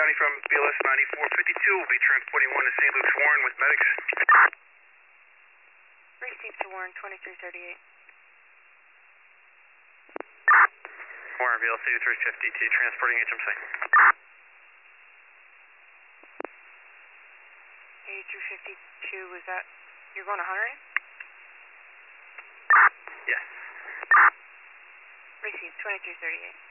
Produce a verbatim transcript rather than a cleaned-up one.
County from B L S ninety-four fifty-two. We'll be transporting one to Saint Luke's Warren with medics. Received to Warren, twenty-three thirty-eight. Warren, B L S eighty-three fifty-two, transporting H M C. eighty-three fifty-two, was that, you're going to Hunter? Yes. Received, twenty-three thirty-eight.